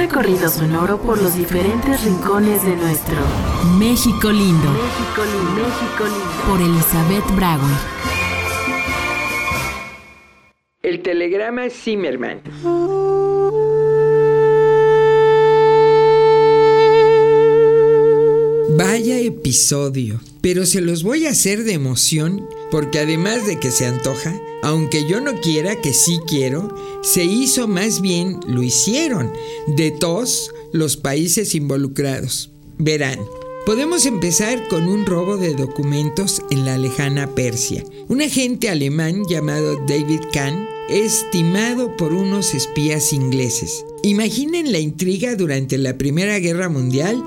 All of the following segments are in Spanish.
recorrido sonoro por los diferentes rincones de nuestro México lindo. México lindo, México lindo. Por Elizabeth Brauer. El telegrama Zimmermann. Vaya episodio, pero se los voy a hacer de emoción, porque además de que se antoja, aunque yo no quiera, que sí quiero, se hizo, más bien lo hicieron, de todos los países involucrados. Verán, podemos empezar con un robo de documentos en la lejana Persia. Un agente alemán llamado David Kahn es timado por unos espías ingleses. Imaginen la intriga durante la Primera Guerra Mundial,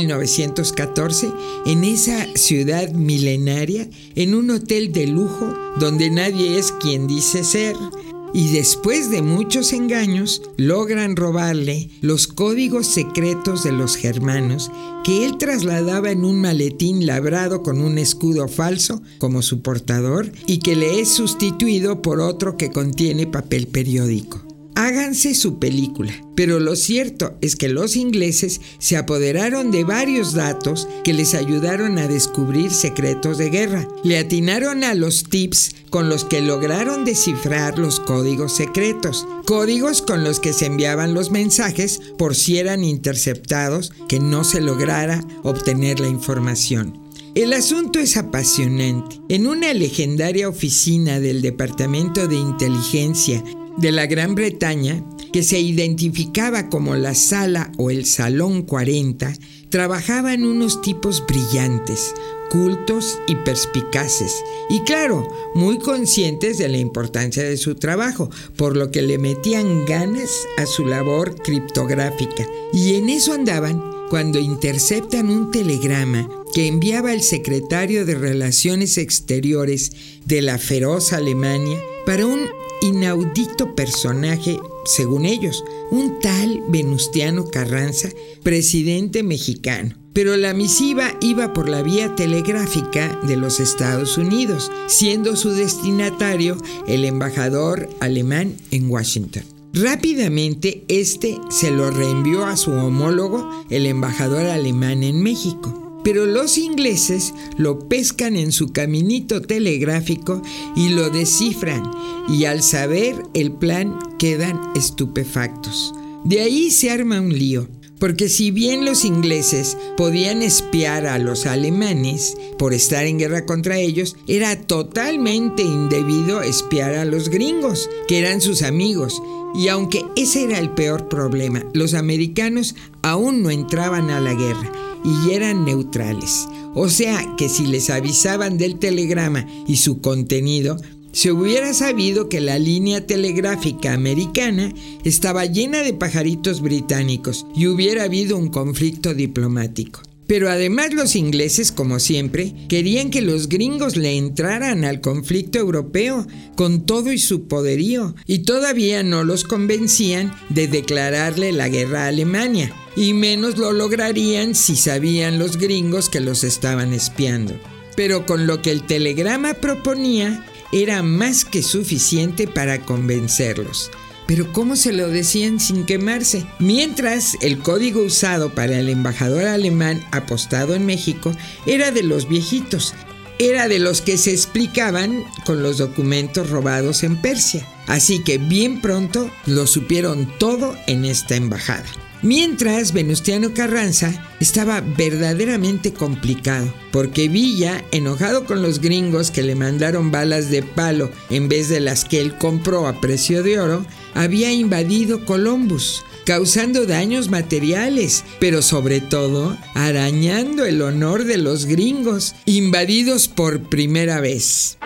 1914, en esa ciudad milenaria, en un hotel de lujo donde nadie es quien dice ser. Y después de muchos engaños, logran robarle los códigos secretos de los germanos que él trasladaba en un maletín labrado con un escudo falso como su portador y que le es sustituido por otro que contiene papel periódico. Háganse su película, pero lo cierto es que los ingleses se apoderaron de varios datos que les ayudaron a descubrir secretos de guerra. Le atinaron a los tips con los que lograron descifrar los códigos secretos, códigos con los que se enviaban los mensajes por si eran interceptados, que no se lograra obtener la información. El asunto es apasionante. En una legendaria oficina del Departamento de Inteligencia de la Gran Bretaña, que se identificaba como la Sala o el Salón 40, trabajaban unos tipos brillantes, cultos y perspicaces, y claro, muy conscientes de la importancia de su trabajo, por lo que le metían ganas a su labor criptográfica. Y en eso andaban cuando interceptan un telegrama que enviaba el secretario de Relaciones Exteriores de la feroz Alemania para un inaudito personaje, según ellos, un tal Venustiano Carranza, presidente mexicano. Pero la misiva iba por la vía telegráfica de los Estados Unidos, siendo su destinatario el embajador alemán en Washington. Rápidamente, se lo reenvió a su homólogo, el embajador alemán en México. Pero los ingleses lo pescan en su caminito telegráfico y lo descifran, y al saber el plan quedan estupefactos. De ahí se arma un lío, porque si bien los ingleses podían espiar a los alemanes por estar en guerra contra ellos, era totalmente indebido espiar a los gringos, que eran sus amigos. Y aunque ese era el peor problema, los americanos aún no entraban a la guerra y eran neutrales. O sea que si les avisaban del telegrama y su contenido, se hubiera sabido que la línea telegráfica americana estaba llena de pajaritos británicos y hubiera habido un conflicto diplomático. Pero además los ingleses, como siempre, querían que los gringos le entraran al conflicto europeo con todo y su poderío, y todavía no los convencían de declararle la guerra a Alemania, y menos lo lograrían si sabían los gringos que los estaban espiando. Pero con lo que el telegrama proponía, era más que suficiente para convencerlos. Pero ¿cómo se lo decían sin quemarse? Mientras, el código usado para el embajador alemán apostado en México era de los viejitos. Era de los que se explicaban con los documentos robados en Persia. Así que bien pronto lo supieron todo en esta embajada. Mientras, Venustiano Carranza estaba verdaderamente complicado, porque Villa, enojado con los gringos que le mandaron balas de palo en vez de las que él compró a precio de oro, había invadido Columbus, causando daños materiales, pero sobre todo arañando el honor de los gringos, invadidos por primera vez.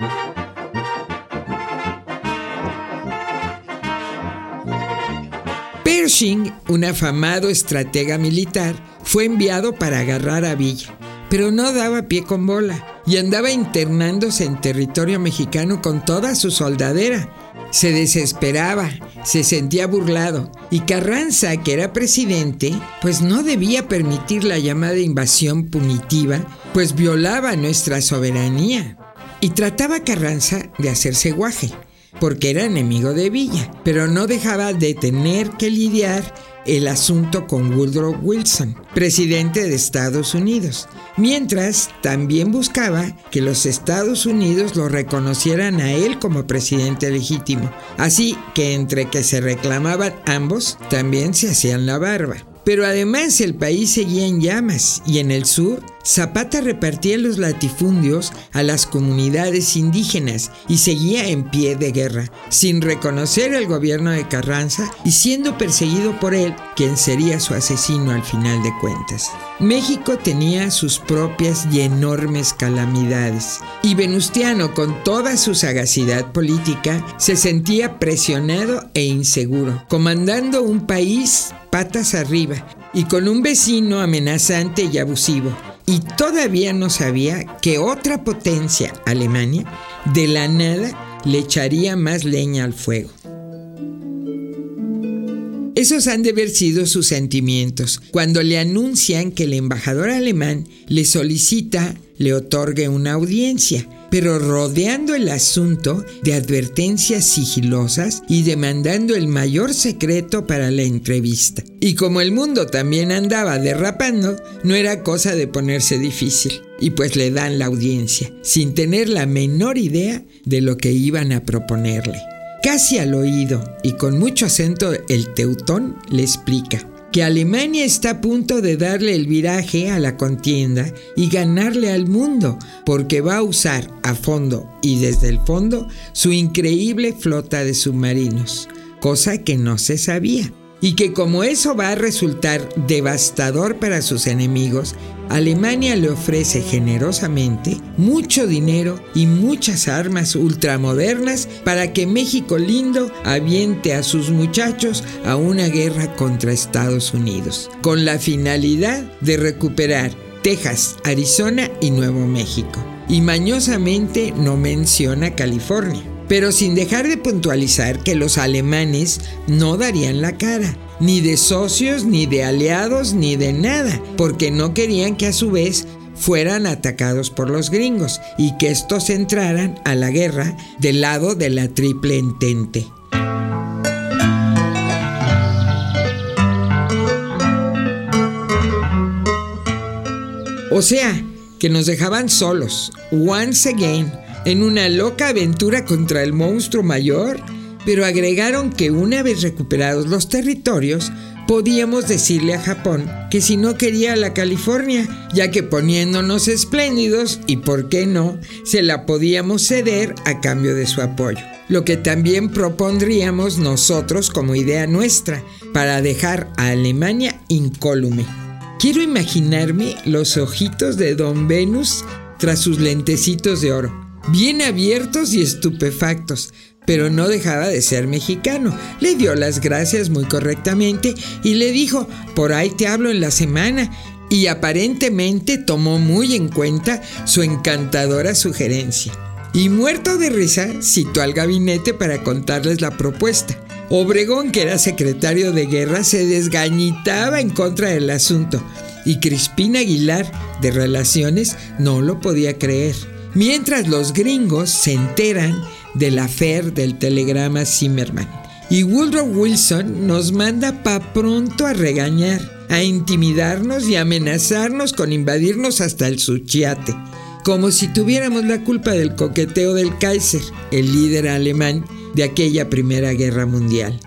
Pershing, un afamado estratega militar, fue enviado para agarrar a Villa, pero no daba pie con bola y andaba internándose en territorio mexicano con toda su soldadera. Se desesperaba, se sentía burlado, y Carranza, que era presidente, pues no debía permitir la llamada invasión punitiva, pues violaba nuestra soberanía. Y trataba Carranza de hacerse guaje, porque era enemigo de Villa, pero no dejaba de tener que lidiar el asunto con Woodrow Wilson, presidente de Estados Unidos, mientras también buscaba que los Estados Unidos lo reconocieran a él como presidente legítimo. Así que entre que se reclamaban ambos, también se hacían la barba. Pero además el país seguía en llamas y en el sur Zapata repartía los latifundios a las comunidades indígenas y seguía en pie de guerra, sin reconocer el gobierno de Carranza y siendo perseguido por él, quien sería su asesino al final de cuentas. México tenía sus propias y enormes calamidades y Venustiano, con toda su sagacidad política, se sentía presionado e inseguro, comandando un país patas arriba y con un vecino amenazante y abusivo. Y todavía no sabía que otra potencia, Alemania, de la nada le echaría más leña al fuego. Esos han de haber sido sus sentimientos cuando le anuncian que el embajador alemán le solicita le otorgue una audiencia, pero rodeando el asunto de advertencias sigilosas y demandando el mayor secreto para la entrevista. Y como el mundo también andaba derrapando, no era cosa de ponerse difícil. Y pues le dan la audiencia, sin tener la menor idea de lo que iban a proponerle. Casi al oído y con mucho acento el teutón le explica que Alemania está a punto de darle el viraje a la contienda y ganarle al mundo, porque va a usar a fondo y desde el fondo su increíble flota de submarinos, cosa que no se sabía. Y que como eso va a resultar devastador para sus enemigos, Alemania le ofrece generosamente mucho dinero y muchas armas ultramodernas para que México lindo aviente a sus muchachos a una guerra contra Estados Unidos, con la finalidad de recuperar Texas, Arizona y Nuevo México. Y mañosamente no menciona California, pero sin dejar de puntualizar que los alemanes no darían la cara, ni de socios, ni de aliados, ni de nada, porque no querían que a su vez fueran atacados por los gringos y que estos entraran a la guerra del lado de la Triple Entente. O sea, que nos dejaban solos, once again, en una loca aventura contra el monstruo mayor, pero agregaron que una vez recuperados los territorios, podíamos decirle a Japón que si no quería la California, ya que poniéndonos espléndidos, y por qué no, se la podíamos ceder a cambio de su apoyo. Lo que también propondríamos nosotros como idea nuestra, para dejar a Alemania incólume. Quiero imaginarme los ojitos de Don Venus tras sus lentecitos de oro, bien abiertos y estupefactos, pero no dejaba de ser mexicano. Le dio las gracias muy correctamente y le dijo, por ahí te hablo en la semana, y aparentemente tomó muy en cuenta su encantadora sugerencia. Y muerto de risa, citó al gabinete para contarles la propuesta. Obregón, que era secretario de guerra, se desgañitaba en contra del asunto, y Crispín Aguilar, de Relaciones, no lo podía creer. Mientras los gringos se enteran del affair del telegrama Zimmerman. Y Woodrow Wilson nos manda pa' pronto a regañar, a intimidarnos y amenazarnos con invadirnos hasta el Suchiate, como si tuviéramos la culpa del coqueteo del Kaiser, el líder alemán de aquella Primera Guerra Mundial.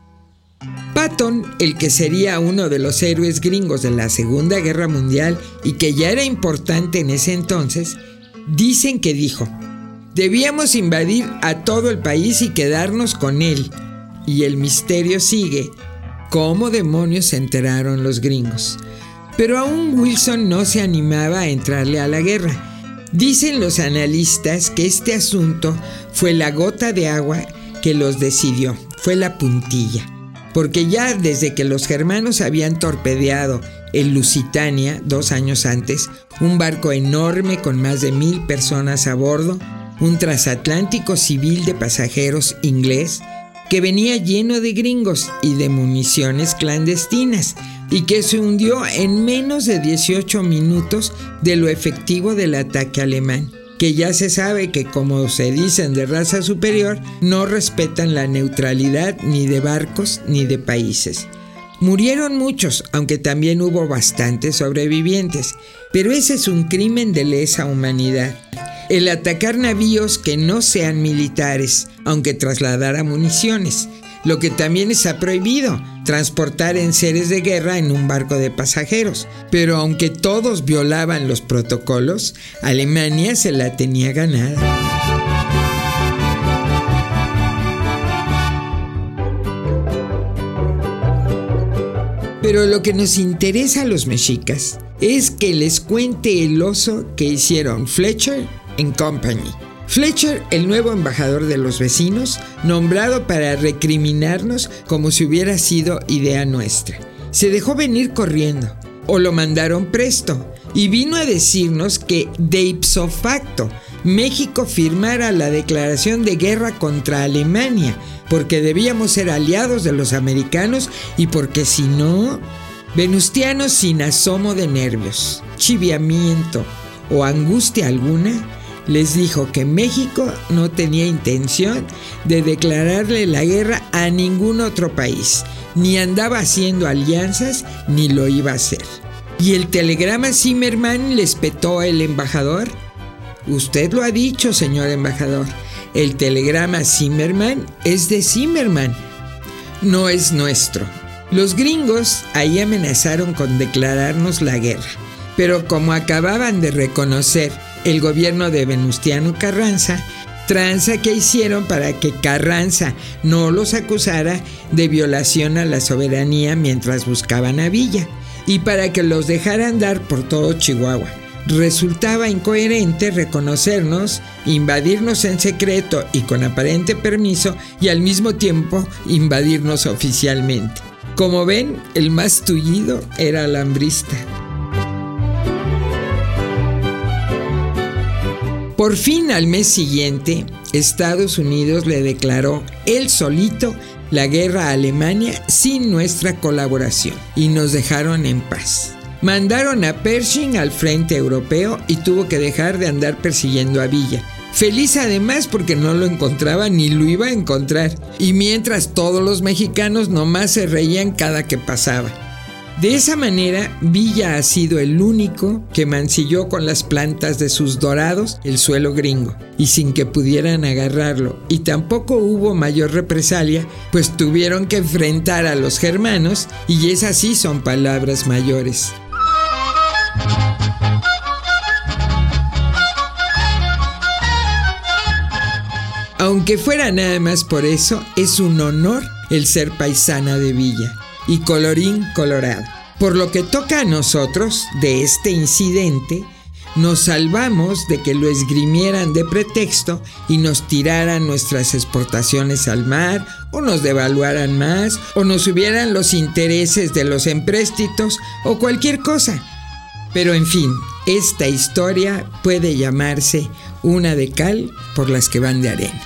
Patton, el que sería uno de los héroes gringos de la Segunda Guerra Mundial y que ya era importante en ese entonces, dicen que dijo: debíamos invadir a todo el país y quedarnos con él. Y el misterio sigue. ¿Cómo demonios se enteraron los gringos? Pero aún Wilson no se animaba a entrarle a la guerra. Dicen los analistas que este asunto fue la gota de agua que los decidió, fue la puntilla. Porque ya desde que los germanos habían torpedeado el Lusitania 2 años antes, un barco enorme con más de 1,000 personas a bordo, un transatlántico civil de pasajeros inglés que venía lleno de gringos y de municiones clandestinas y que se hundió en menos de 18 minutos de lo efectivo del ataque alemán, que ya se sabe que, como se dicen de raza superior, no respetan la neutralidad ni de barcos ni de países. Murieron muchos, aunque también hubo bastantes sobrevivientes, pero ese es un crimen de lesa humanidad. El atacar navíos que no sean militares, aunque trasladara municiones. Lo que también está prohibido, transportar enseres de guerra en un barco de pasajeros. Pero aunque todos violaban los protocolos, Alemania se la tenía ganada. Pero lo que nos interesa a los mexicas es que les cuente el oso que hicieron Fletcher & Company. Fletcher, el nuevo embajador de los vecinos, nombrado para recriminarnos como si hubiera sido idea nuestra. Se dejó venir corriendo, o lo mandaron presto, y vino a decirnos que de ipso facto México firmara la declaración de guerra contra Alemania, porque debíamos ser aliados de los americanos y porque si no... Venustiano, sin asomo de nervios, chiviamiento o angustia alguna, les dijo que México no tenía intención de declararle la guerra a ningún otro país, ni andaba haciendo alianzas, ni lo iba a hacer. ¿Y el telegrama Zimmerman les petó el embajador? Usted lo ha dicho, señor embajador. El telegrama Zimmerman es de Zimmerman, no es nuestro. Los gringos ahí amenazaron con declararnos la guerra, pero como acababan de reconocer el gobierno de Venustiano Carranza, tranza que hicieron para que Carranza no los acusara de violación a la soberanía mientras buscaban a Villa, y para que los dejaran dar por todo Chihuahua. Resultaba incoherente reconocernos, invadirnos en secreto y con aparente permiso, y al mismo tiempo invadirnos oficialmente. Como ven, el más tullido era alambrista. Por fin, al mes siguiente, Estados Unidos le declaró él solito la guerra a Alemania sin nuestra colaboración y nos dejaron en paz. Mandaron a Pershing al frente europeo y tuvo que dejar de andar persiguiendo a Villa. Feliz además porque no lo encontraba ni lo iba a encontrar. Y mientras todos los mexicanos nomás se reían cada que pasaba. De esa manera, Villa ha sido el único que mancilló con las plantas de sus dorados el suelo gringo, y sin que pudieran agarrarlo, y tampoco hubo mayor represalia, pues tuvieron que enfrentar a los germanos, y esas sí son palabras mayores. Aunque fuera nada más por eso, es un honor el ser paisana de Villa. Y colorín colorado. Por lo que toca a nosotros, de este incidente, nos salvamos de que lo esgrimieran de pretexto y nos tiraran nuestras exportaciones al mar, o nos devaluaran más, o nos subieran los intereses de los empréstitos, o cualquier cosa. Pero en fin, esta historia puede llamarse una de cal por las que van de arena.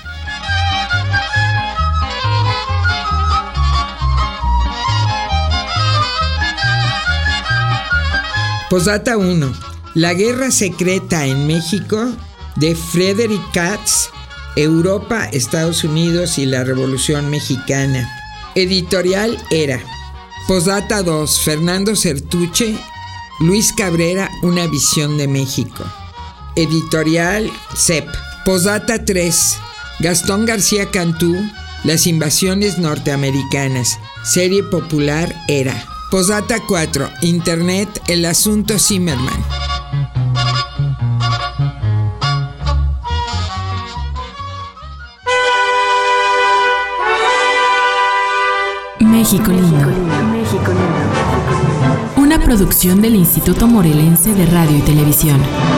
Postdata 1. La guerra secreta en México de Frederick Katz, Europa, Estados Unidos y la Revolución Mexicana. Editorial Era. Postdata 2. Fernando Certuche, Luis Cabrera, Una visión de México. Editorial CEP. Postdata 3. Gastón García Cantú, Las invasiones norteamericanas. Serie popular Era. Postdata 4. Internet, el asunto Zimmerman. México lindo. Una producción del Instituto Morelense de Radio y Televisión.